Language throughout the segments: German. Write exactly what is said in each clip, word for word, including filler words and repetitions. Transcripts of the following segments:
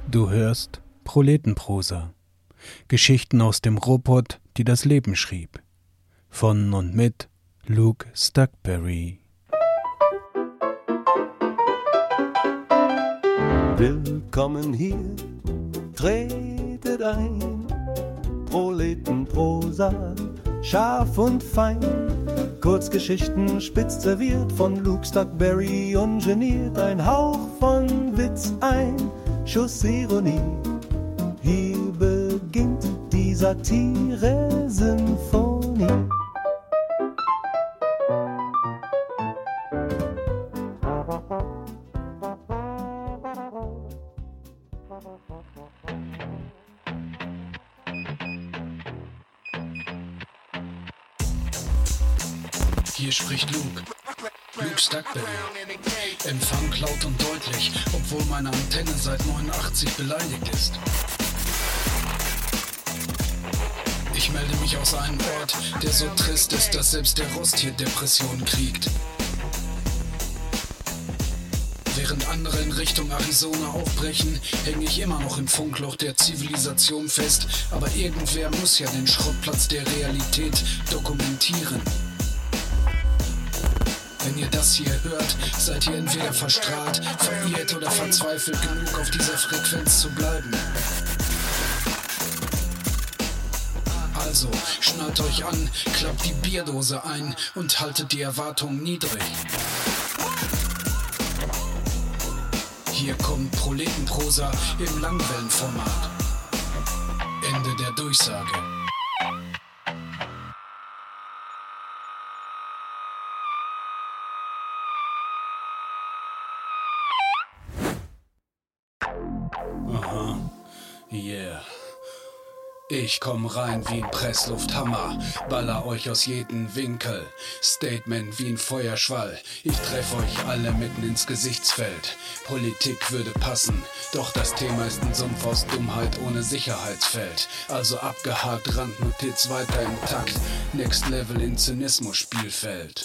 Du hörst Proletenprosa. Geschichten aus dem Robot, die das Leben schrieb. Von und mit Luke Stuckberry. Willkommen hier, tretet ein. Proletenprosa, scharf und fein. Kurzgeschichten spitz serviert von Luke Stuckberry, ungeniert. Ein Hauch von Witz, ein Schuss Ironie. Hier beginnt die Satire-Symphonie. Hier spricht Luke. Luke Stuckberry. Empfang laut und deutlich, obwohl meine Antenne seit neunundachtzig beleidigt ist. Ich melde mich aus einem Ort, der so trist ist, dass selbst der Rost hier Depressionen kriegt. Während andere in Richtung Arizona aufbrechen, hänge ich immer noch im Funkloch der Zivilisation fest, aber irgendwer muss ja den Schrottplatz der Realität dokumentieren. Wenn ihr das hier hört, seid ihr entweder verstrahlt, verirrt oder verzweifelt genug, auf dieser Frequenz zu bleiben. Also, schnallt euch an, klappt die Bierdose ein und haltet die Erwartungen niedrig. Hier kommt Proletenprosa im Langwellenformat. Ende der Durchsage. Aha, yeah. Ich komm rein wie ein Presslufthammer, baller euch aus jedem Winkel. Statement wie ein Feuerschwall, ich treff euch alle mitten ins Gesichtsfeld. Politik würde passen, doch das Thema ist ein Sumpf aus Dummheit ohne Sicherheitsfeld. Also abgehakt, Randnotiz weiter intakt, Next Level in Zynismus-Spielfeld.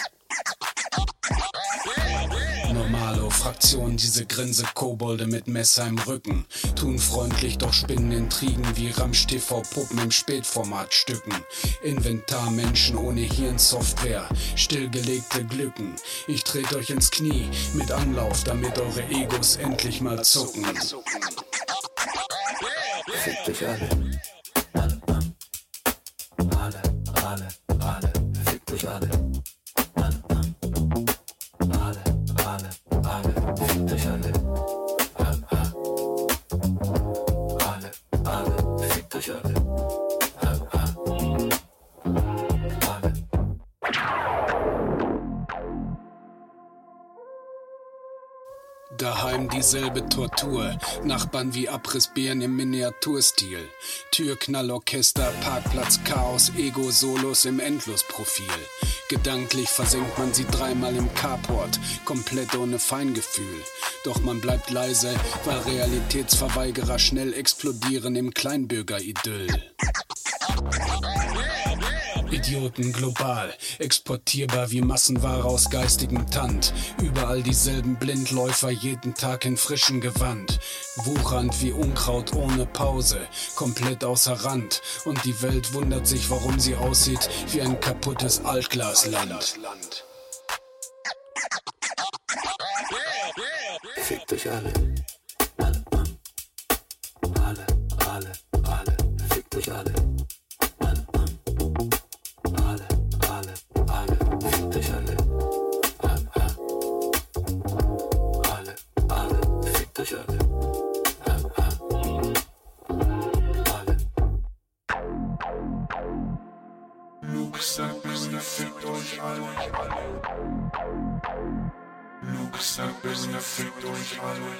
Normalo Fraktion, diese Grinse Kobolde mit Messer im Rücken, tun freundlich, doch spinnen Intrigen wie Ramsch-T V-Puppen im Spätformat stücken. Inventarmenschen ohne Hirnsoftware, stillgelegte Glücken. Ich tret euch ins Knie mit Anlauf, damit eure Egos endlich mal zucken. Fickt euch alle. Alle, alle, alle, alle. Fickt euch alle. Alle, alle, fickt euch alle. Alle, alle, fickt euch alle. Alle. Daheim dieselbe Tortur, Nachbarn wie Abrissbären im Miniaturstil. Türknallorchester, Parkplatz, Chaos, Ego-Solos im Endlosprofil. Gedanklich versenkt man sie dreimal im Carport, komplett ohne Feingefühl. Doch man bleibt leise, weil Realitätsverweigerer schnell explodieren im Kleinbürgeridyll. Idioten global, exportierbar wie Massenware aus geistigem Tand. Überall dieselben Blindläufer, jeden Tag in frischem Gewand. Wuchernd wie Unkraut ohne Pause, komplett außer Rand. Und die Welt wundert sich, warum sie aussieht wie ein kaputtes Altglasland. Fickt euch alle. Alle, alle, alle, fickt euch alle. Alle, alle, alle, fickt euch alle. Alle, alle, fickt euch alle. Alle. Luke Stuckberry, fickt euch alle. Luke Stuckberry, fickt euch alle.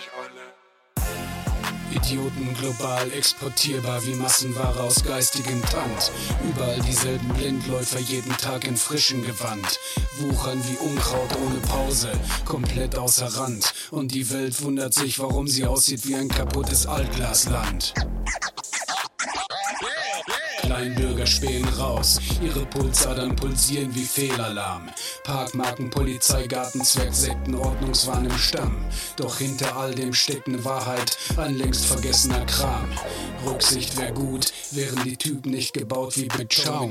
Idioten global, exportierbar wie Massenware aus geistigem Tand. Überall dieselben Blindläufer, jeden Tag in frischem Gewand. Wuchern wie Unkraut ohne Pause, komplett außer Rand. Und die Welt wundert sich, warum sie aussieht wie ein kaputtes Altglasland. Einbürger spähen raus, ihre Pulsadern pulsieren wie Fehlalarm. Parkmarken, Polizei, Gartenzwerg, Sekten, Ordnungswahn im Stamm. Doch hinter all dem steckt ne Wahrheit, ein längst vergessener Kram. Rücksicht wär gut, wären die Typen nicht gebaut wie Beton.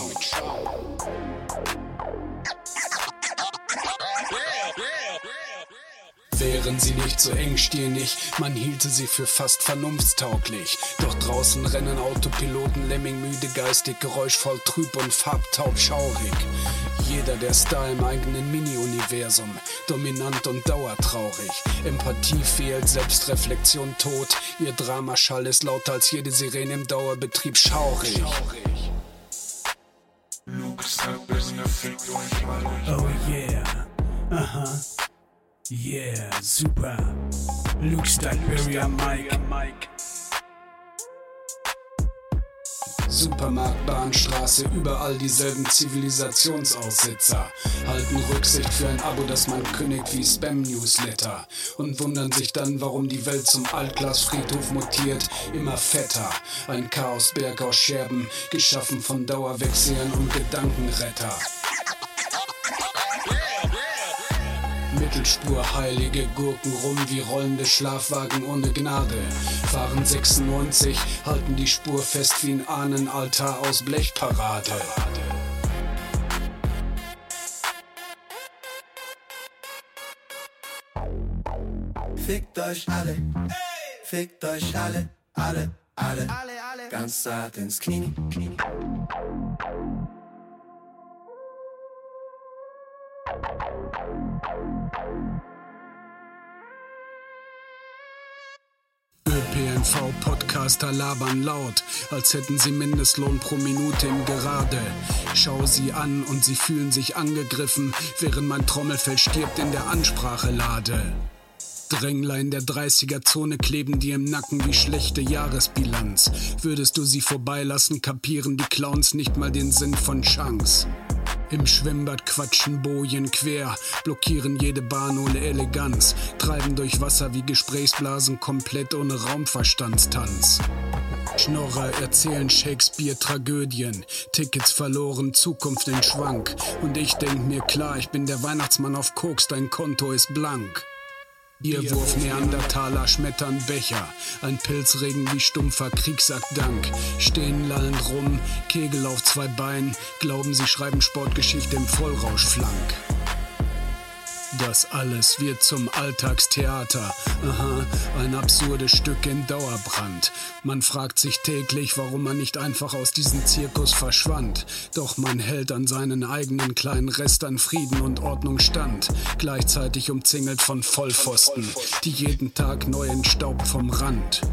Wären sie nicht so engstirnig, man hielte sie für fast vernunftstauglich. Doch draußen rennen Autopiloten, lemmingmüde, geistig, geräuschvoll, trüb und farbtaub schaurig. Jeder der Star im eigenen Mini-Universum, dominant und dauertraurig. Empathie fehlt, Selbstreflexion tot, ihr Dramaschall ist lauter als jede Sirene im Dauerbetrieb schaurig. Luke Stagberry fickt euch alle. Oh yeah, aha. Yeah, super. Luke Stagberry am Mic. Supermarkt, Bahnstraße, überall dieselben Zivilisationsaussetzer. Halten Rücksicht für ein Abo, das man kündigt wie Spam-Newsletter. Und wundern sich dann, warum die Welt zum Altglasfriedhof mutiert, immer fetter. Ein Chaosberg aus Scherben, geschaffen von Dauerwechseln und Gedankenretter. Mittelspur, heilige Gurken rum wie rollende Schlafwagen ohne Gnade. Fahren sechsundneunzig, halten die Spur fest wie ein Ahnenaltar aus Blechparade. Fickt euch alle, fickt euch alle, alle, alle, ganz zart ins Knie. Ö P N V-Podcaster labern laut, als hätten sie Mindestlohn pro Minute im Gerade. Schau sie an und sie fühlen sich angegriffen, während mein Trommelfell stirbt in der Ansprachelade. Dränglein der dreißiger-Zone kleben dir im Nacken wie schlechte Jahresbilanz. Würdest du sie vorbeilassen, kapieren die Clowns nicht mal den Sinn von Chance. Im Schwimmbad quatschen Bojen quer, blockieren jede Bahn ohne Eleganz, treiben durch Wasser wie Gesprächsblasen komplett ohne Raumverstandstanz. Schnorrer erzählen Shakespeare-Tragödien, Tickets verloren, Zukunft in Schwank. Und ich denk mir klar, ich bin der Weihnachtsmann auf Koks, dein Konto ist blank. Ihr Wurf Neandertaler schmettern Becher, ein Pilzregen wie stumpfer Kriegsakdank. Stehen lallend rum, Kegel auf zwei Beinen, glauben sie schreiben Sportgeschichte im Vollrauschflank. Das alles wird zum Alltagstheater, aha, ein absurdes Stück in Dauerbrand. Man fragt sich täglich, warum man nicht einfach aus diesem Zirkus verschwand. Doch man hält an seinen eigenen kleinen Rest an Frieden und Ordnung stand. Gleichzeitig umzingelt von Vollpfosten, die jeden Tag neu entstaubt vom Rand.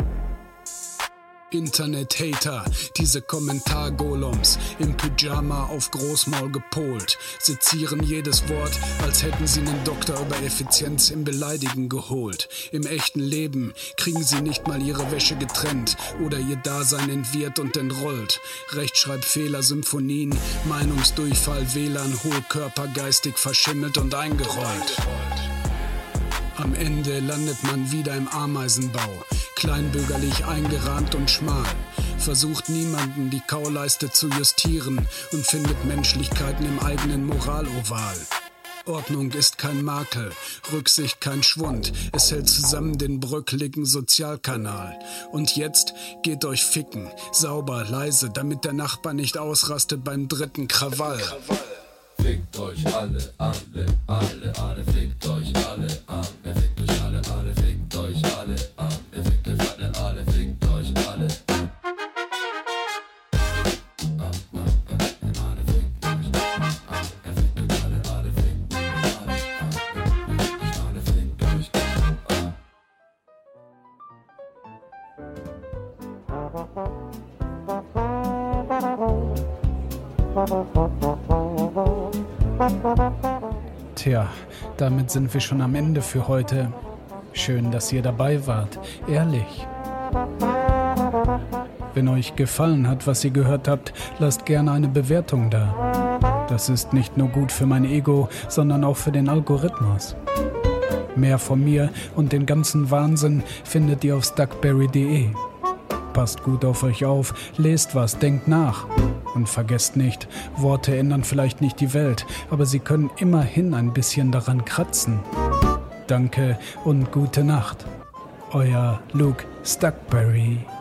Internet-Hater, diese Kommentar-Golems, im Pyjama auf Großmaul gepolt, sezieren jedes Wort, als hätten sie einen Doktor über Effizienz im Beleidigen geholt. Im echten Leben kriegen sie nicht mal ihre Wäsche getrennt oder ihr Dasein entwirrt und entrollt. Rechtschreibfehler, Symphonien, Meinungsdurchfall, W L A N, Hohlkörper, geistig verschimmelt und eingerollt. Am Ende landet man wieder im Ameisenbau, kleinbürgerlich eingerahmt und schmal, versucht niemanden die Kauleiste zu justieren und findet Menschlichkeiten im eigenen Moraloval. Ordnung ist kein Makel, Rücksicht kein Schwund, es hält zusammen den bröckeligen Sozialkanal. Und jetzt geht euch ficken, sauber, leise, damit der Nachbar nicht ausrastet beim dritten Krawall. Fickt euch alle, alle, alle, alle, fickt euch alle an, ihr fickt euch alle, alle, fickt euch alle an, ihr fickt euch alle, alle, fickt euch alle an. Tja, damit sind wir schon am Ende für heute. Schön, dass ihr dabei wart, ehrlich. Wenn euch gefallen hat, was ihr gehört habt, lasst gerne eine Bewertung da. Das ist nicht nur gut für mein Ego, sondern auch für den Algorithmus. Mehr von mir und den ganzen Wahnsinn findet ihr auf stagberry punkt de. passt gut auf euch auf, lest was, denkt nach. Und vergesst nicht, Worte ändern vielleicht nicht die Welt, aber sie können immerhin ein bisschen daran kratzen. Danke und gute Nacht. Euer Luke Stuckberry.